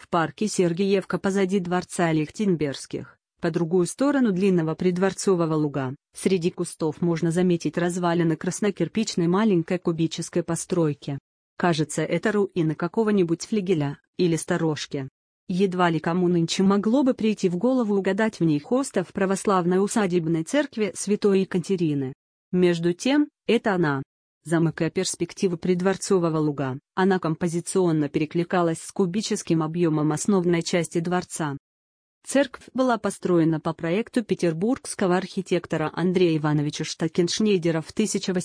парке Сергиевка позади дворца Лихтенбергских. По другую сторону длинного придворцового луга, среди кустов можно заметить развалины краснокирпичной маленькой кубической постройки. Кажется, это руины какого-нибудь флигеля, или сторожки. Едва ли кому нынче могло бы прийти в голову угадать в них остов православной усадебной церкви святой Екатерины. Между тем, это она. Замыкая перспективу придворцового луга, она композиционно перекликалась с кубическим объемом основной части дворца. Церковь была построена по проекту петербургского архитектора Андрея Ивановича Штакеншнейдера в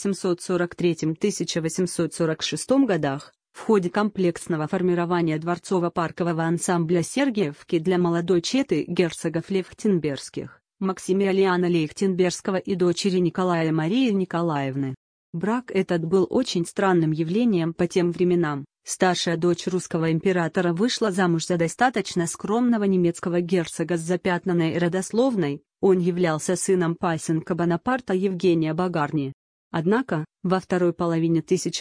1843-1846 годах, в ходе комплексного формирования дворцово-паркового ансамбля Сергиевки для молодой четы герцогов Лихтенбергских, Максимилиана Лихтенбергского и дочери Николая Марии Николаевны. Брак этот был очень странным явлением по тем временам. Старшая дочь русского императора вышла замуж за достаточно скромного немецкого герцога с запятнанной родословной, он являлся сыном пасынка Бонапарта Евгения Багарни. Однако, во второй половине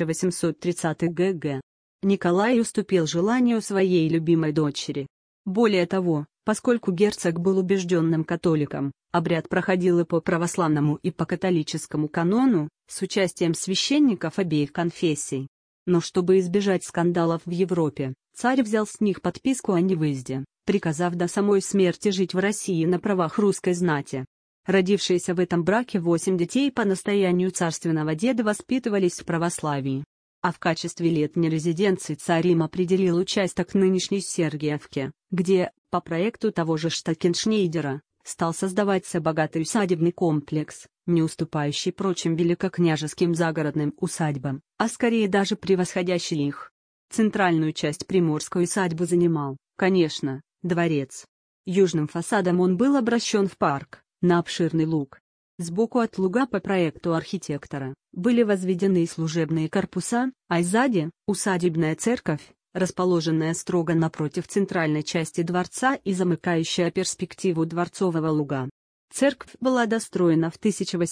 1830-х г. Николай уступил желанию своей любимой дочери. Более того, поскольку герцог был убежденным католиком, обряд проходил и по православному и по католическому канону, с участием священников обеих конфессий. Но чтобы избежать скандалов в Европе, царь взял с них подписку о невыезде, приказав до самой смерти жить в России на правах русской знати. Родившиеся в этом браке 8 детей по настоянию царственного деда воспитывались в православии. А в качестве летней резиденции царь им определил участок нынешней Сергиевки, где, по проекту того же Штакеншнейдера, стал создаваться богатый усадебный комплекс, не уступающий прочим великокняжеским загородным усадьбам, а скорее даже превосходящий их. Центральную часть приморской усадьбы занимал, конечно, дворец. Южным фасадом он был обращен в парк, на обширный луг. Сбоку от луга по проекту архитектора были возведены служебные корпуса, а сзади – усадебная церковь, расположенная строго напротив центральной части дворца и замыкающая перспективу дворцового луга. Церковь была достроена в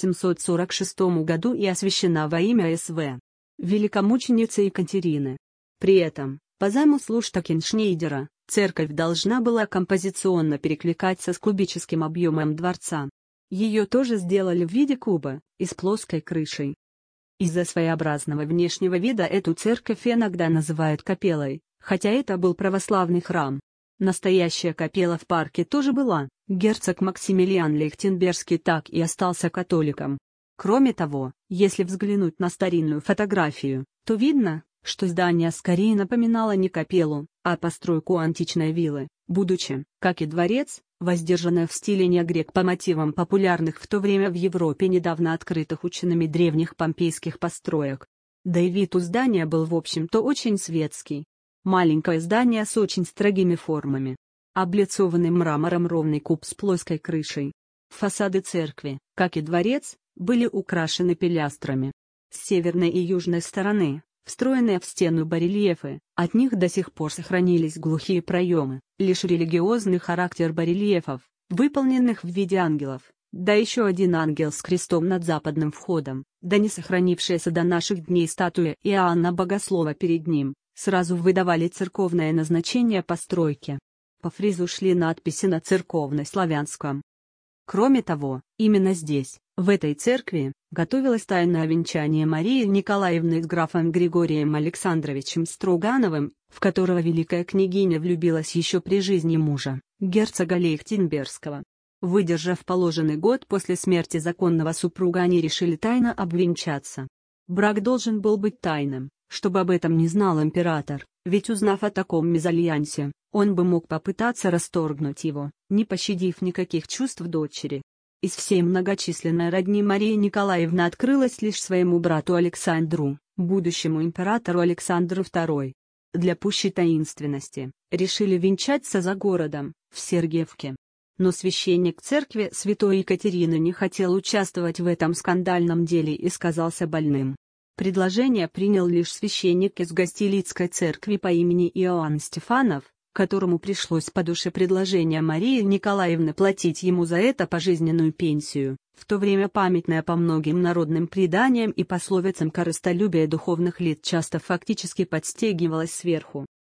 1846 году и освящена во имя С.В. великомученицы Екатерины. При этом, по замыслу Штакеншнейдера, церковь должна была композиционно перекликаться с кубическим объемом дворца. Ее тоже сделали в виде куба, и с плоской крышей. Из-за своеобразного внешнего вида эту церковь иногда называют капеллой, хотя это был православный храм. Настоящая капелла в парке тоже была, герцог Максимилиан Лихтенбергский так и остался католиком. Кроме того, если взглянуть на старинную фотографию, то видно, что здание скорее напоминало не капеллу, а постройку античной виллы, будучи, как и дворец, воздержанное в стиле неогрек по мотивам популярных в то время в Европе недавно открытых учеными древних помпейских построек. Да и вид у здания был в общем-то очень светский. Маленькое здание с очень строгими формами. Облицованный мрамором ровный куб с плоской крышей. Фасады церкви, как и дворец, были украшены пилястрами. С северной и южной стороны, встроенные в стену барельефы, от них до сих пор сохранились глухие проемы, лишь религиозный характер барельефов, выполненных в виде ангелов, да еще один ангел с крестом над западным входом, да не сохранившаяся до наших дней статуя Иоанна Богослова перед ним, сразу выдавали церковное назначение постройки. По фризу шли надписи на церковно-славянском. Кроме того, именно здесь, в этой церкви, готовилось тайное венчание Марии Николаевны с графом Григорием Александровичем Строгановым, в которого великая княгиня влюбилась еще при жизни мужа, герцога Лихтенбергского. Выдержав положенный год после смерти законного супруга, они решили тайно обвенчаться. Брак должен был быть тайным, чтобы об этом не знал император, ведь узнав о таком мезальянсе, он бы мог попытаться расторгнуть его, не пощадив никаких чувств дочери. Из всей многочисленной родни Мария Николаевна открылась лишь своему брату Александру, будущему императору Александру II. Для пущей таинственности, решили венчаться за городом, в Сергиевке. Но священник церкви святой Екатерины не хотел участвовать в этом скандальном деле и сказался больным. Предложение принял лишь священник из Гостилицкой церкви по имени Иоанн Стефанов, которому пришлось по душе предложение Марии Николаевны платить ему за это пожизненную пенсию, в то время памятная по многим народным преданиям и пословицам корыстолюбие духовных лиц часто фактически подстегивалось сверху.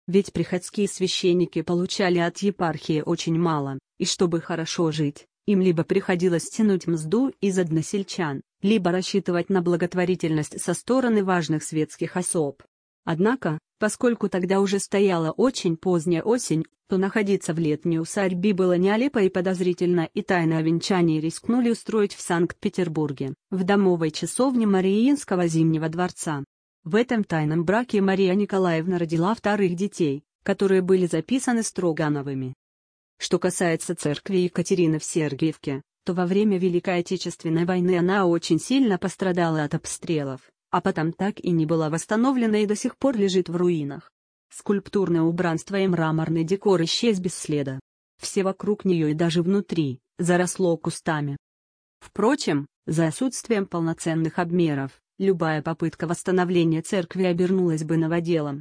Ведь приходские священники получали от епархии очень мало, и чтобы хорошо жить, им либо приходилось тянуть мзду из односельчан, либо рассчитывать на благотворительность со стороны важных светских особ. Однако, поскольку тогда уже стояла очень поздняя осень, то находиться в летней усадьбе было нелепо и подозрительно, и тайное венчание рискнули устроить в Санкт-Петербурге, в домовой часовне Мариинского Зимнего дворца. В этом тайном браке Мария Николаевна родила вторых детей, которые были записаны Строгановыми. Что касается церкви Екатерины в Сергиевке, то во время Великой Отечественной войны она очень сильно пострадала от обстрелов, а потом так и не была восстановлена и до сих пор лежит в руинах. Скульптурное убранство и мраморный декор исчез без следа. Все вокруг нее и даже внутри заросло кустами. Впрочем, за отсутствием полноценных обмеров, любая попытка восстановления церкви обернулась бы новоделом.